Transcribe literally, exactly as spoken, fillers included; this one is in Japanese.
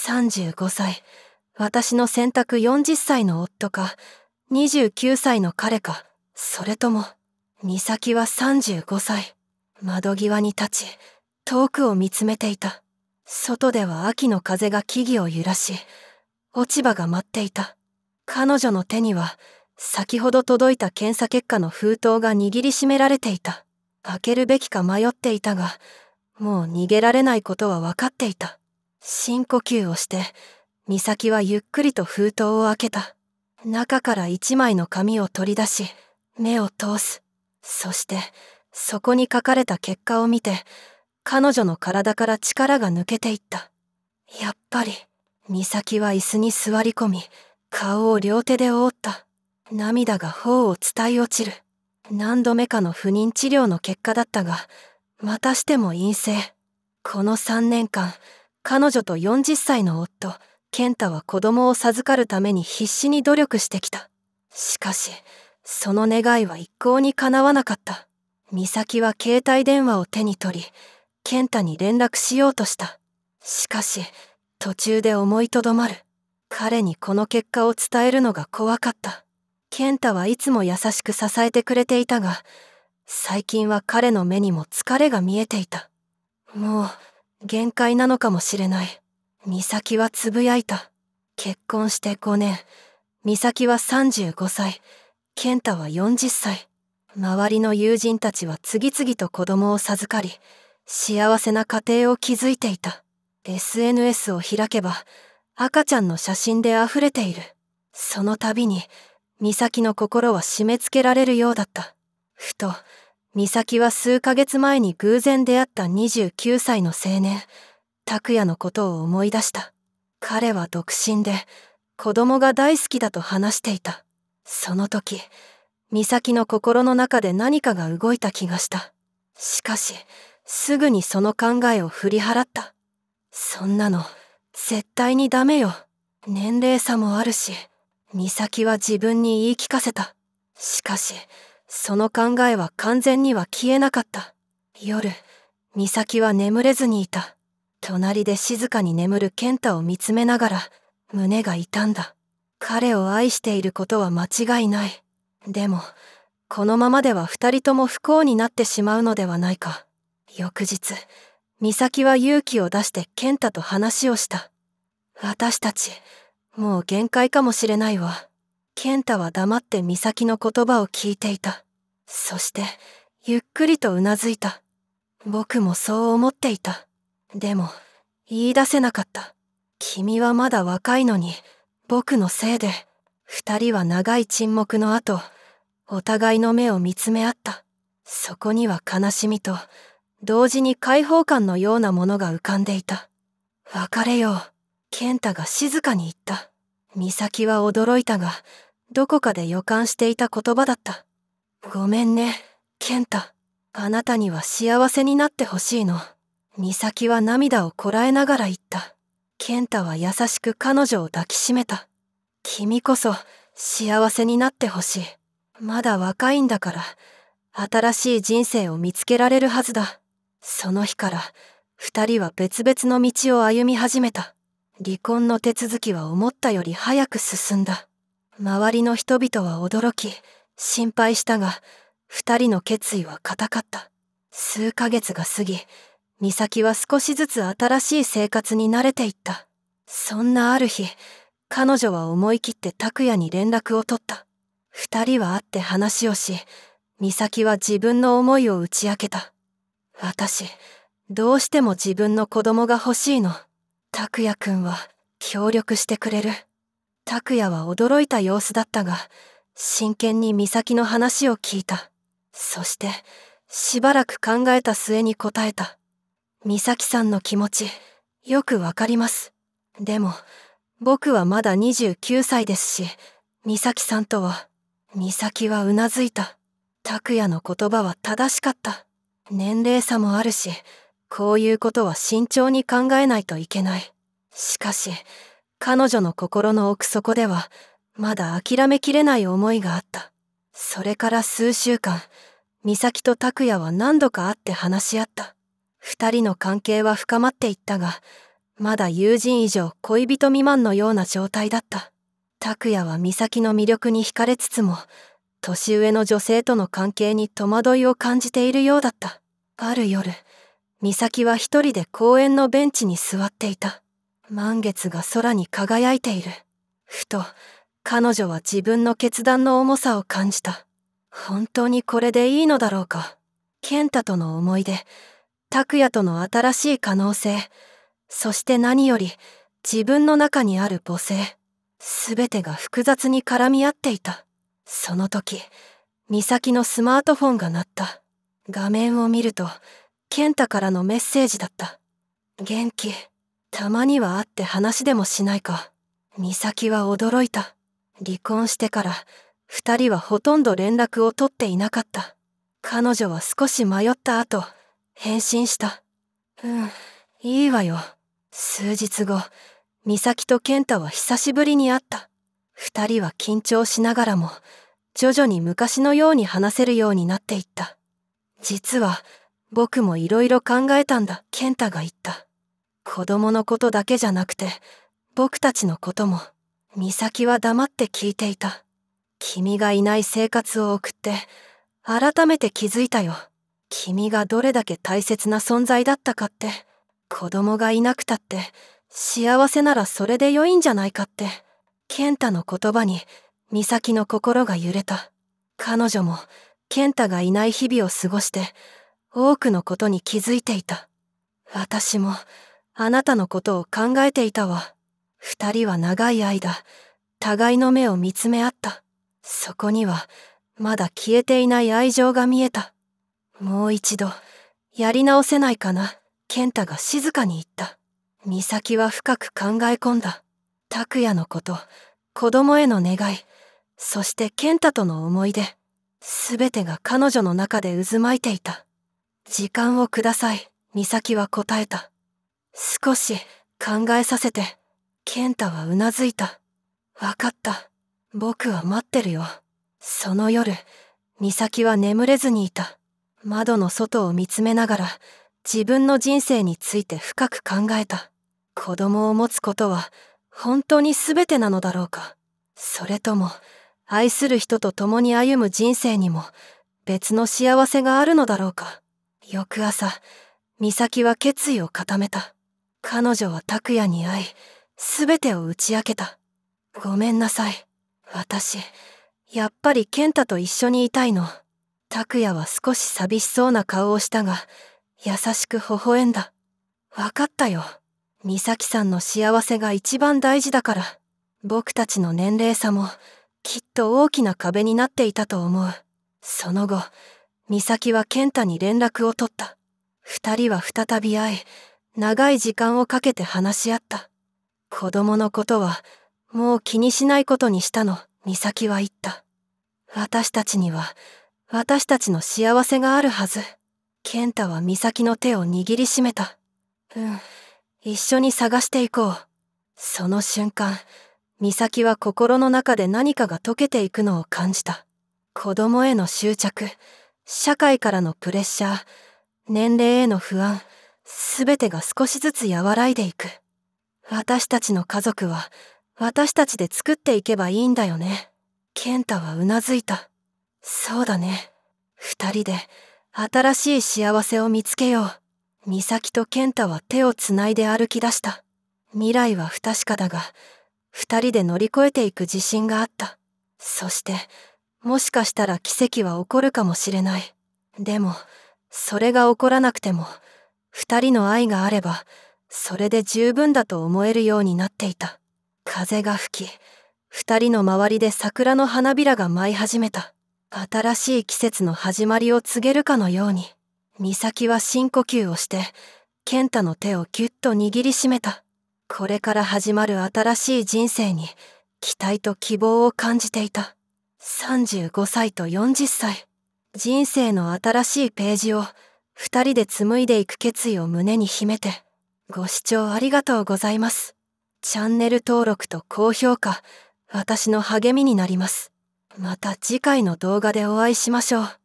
さんじゅうごさい、私の選択よんじゅっさいの夫か、にじゅうきゅうさいの彼か、それとも、美咲はさんじゅうごさい。窓際に立ち、遠くを見つめていた。外では秋の風が木々を揺らし、落ち葉が舞っていた。彼女の手には、先ほど届いた検査結果の封筒が握りしめられていた。開けるべきか迷っていたが、もう逃げられないことは分かっていた。深呼吸をして、美咲はゆっくりと封筒を開けた。中から一枚の紙を取り出し、目を通す。そして、そこに書かれた結果を見て、彼女の体から力が抜けていった。やっぱり、美咲は椅子に座り込み、顔を両手で覆った。涙が頬を伝い落ちる。何度目かの不妊治療の結果だったが、またしても陰性。このさんねんかん、彼女とよんじゅっさいの夫、健太は子供を授かるために必死に努力してきた。しかし、その願いは一向に叶わなかった。美咲は携帯電話を手に取り、健太に連絡しようとした。しかし、途中で思いとどまる。彼にこの結果を伝えるのが怖かった。健太はいつも優しく支えてくれていたが、最近は彼の目にも疲れが見えていた。もう、限界なのかもしれない。美咲はつぶやいた。結婚してごねん。美咲はさんじゅうごさい。健太はよんじゅっさい。周りの友人たちは次々と子供を授かり、幸せな家庭を築いていた。エスエヌエス を開けば、赤ちゃんの写真で溢れている。その度に、美咲の心は締め付けられるようだった。ふと、美咲は数ヶ月前に偶然出会ったにじゅうきゅうさいの青年、拓也のことを思い出した。彼は独身で、子供が大好きだと話していた。その時、美咲の心の中で何かが動いた気がした。しかし、すぐにその考えを振り払った。そんなの、絶対にダメよ。年齢差もあるし、美咲は自分に言い聞かせた。しかし、その考えは完全には消えなかった。夜、美咲は眠れずにいた。隣で静かに眠る健太を見つめながら、胸が痛んだ。彼を愛していることは間違いない。でも、このままでは二人とも不幸になってしまうのではないか。翌日、美咲は勇気を出して健太と話をした。私たち、もう限界かもしれないわ。健太は黙って美咲の言葉を聞いていた。そして、ゆっくりとうなずいた。僕もそう思っていた。でも、言い出せなかった。君はまだ若いのに、僕のせいで、二人は長い沈黙の後、お互いの目を見つめ合った。そこには悲しみと、同時に解放感のようなものが浮かんでいた。別れよう、健太が静かに言った。美咲は驚いたが、どこかで予感していた言葉だった。ごめんね、健太。あなたには幸せになってほしいの。美咲は涙をこらえながら言った。健太は優しく彼女を抱きしめた。君こそ幸せになってほしい。まだ若いんだから、新しい人生を見つけられるはずだ。その日から、二人は別々の道を歩み始めた。離婚の手続きは思ったより早く進んだ。周りの人々は驚き、心配したが、二人の決意は固かった。数ヶ月が過ぎ、美咲は少しずつ新しい生活に慣れていった。そんなある日、彼女は思い切って拓也に連絡を取った。二人は会って話をし、美咲は自分の思いを打ち明けた。私、どうしても自分の子供が欲しいの。拓也くんは協力してくれる。拓也は驚いた様子だったが、真剣に美咲の話を聞いた。そして、しばらく考えた末に答えた。美咲さんの気持ち、よくわかります。でも、僕はまだにじゅうきゅうさいですし、美咲さんとは、美咲はうなずいた。拓也の言葉は正しかった。年齢差もあるし、こういうことは慎重に考えないといけない。しかし、彼女の心の奥底では、まだ諦めきれない思いがあった。それから数週間、美咲と拓也は何度か会って話し合った。二人の関係は深まっていったが、 まだ友人以上恋人未満のような状態だった。拓也は美咲の魅力に惹かれつつも、年上の女性との関係に戸惑いを感じているようだった。ある夜、美咲は一人で公園のベンチに座っていた。満月が空に輝いている。ふと、彼女は自分の決断の重さを感じた。本当にこれでいいのだろうか。健太との思い出、拓也との新しい可能性、そして何より自分の中にある母性、すべてが複雑に絡み合っていた。その時、美咲のスマートフォンが鳴った。画面を見ると、健太からのメッセージだった。元気、たまには会って話でもしないか。美咲は驚いた。離婚してから、二人はほとんど連絡を取っていなかった。彼女は少し迷った後、返信した。うん、いいわよ。数日後、美咲と健太は久しぶりに会った。二人は緊張しながらも、徐々に昔のように話せるようになっていった。実は、僕もいろいろ考えたんだ、健太が言った。子供のことだけじゃなくて、僕たちのことも、美咲は黙って聞いていた。君がいない生活を送って、改めて気づいたよ。君がどれだけ大切な存在だったかって、子供がいなくたって、幸せならそれで良いんじゃないかって、健太の言葉に、美咲の心が揺れた。彼女も、健太がいない日々を過ごして、多くのことに気づいていた。私も、あなたのことを考えていたわ。二人は長い間、互いの目を見つめ合った。そこには、まだ消えていない愛情が見えた。もう一度、やり直せないかな、健太が静かに言った。美咲は深く考え込んだ。拓也のこと、子供への願い、そして健太との思い出、すべてが彼女の中で渦巻いていた。時間をください、美咲は答えた。少し考えさせて、健太はうなずいた。わかった。僕は待ってるよ。その夜、美咲は眠れずにいた。窓の外を見つめながら、自分の人生について深く考えた。子供を持つことは、本当に全てなのだろうか。それとも、愛する人と共に歩む人生にも、別の幸せがあるのだろうか。翌朝、美咲は決意を固めた。彼女は拓也に会い、すべてを打ち明けた。ごめんなさい。私、やっぱり健太と一緒にいたいの。拓也は少し寂しそうな顔をしたが、優しく微笑んだ。わかったよ。美咲さんの幸せが一番大事だから、僕たちの年齢差も、きっと大きな壁になっていたと思う。その後、美咲は健太に連絡を取った。二人は再び会い、長い時間をかけて話し合った。子供のことは、もう気にしないことにしたの、美咲は言った。私たちには、私たちの幸せがあるはず。健太は美咲の手を握りしめた。うん、一緒に探していこう。その瞬間、美咲は心の中で何かが溶けていくのを感じた。子供への執着、社会からのプレッシャー、年齢への不安、すべてが少しずつ和らいでいく。私たちの家族は、私たちで作っていけばいいんだよね。健太はうなずいた。そうだね。二人で新しい幸せを見つけよう。美咲と健太は手をつないで歩き出した。未来は不確かだが、二人で乗り越えていく自信があった。そして、もしかしたら奇跡は起こるかもしれない。でも、それが起こらなくても、二人の愛があれば、それで十分だと思えるようになっていた。風が吹き、二人の周りで桜の花びらが舞い始めた。新しい季節の始まりを告げるかのように、美咲は深呼吸をして、健太の手をぎゅっと握りしめた。これから始まる新しい人生に、期待と希望を感じていた。さんじゅうごさいとよんじゅっさい。人生の新しいページを、二人で紡いでいく決意を胸に秘めて、ご視聴ありがとうございます。チャンネル登録と高評価、私の励みになります。また次回の動画でお会いしましょう。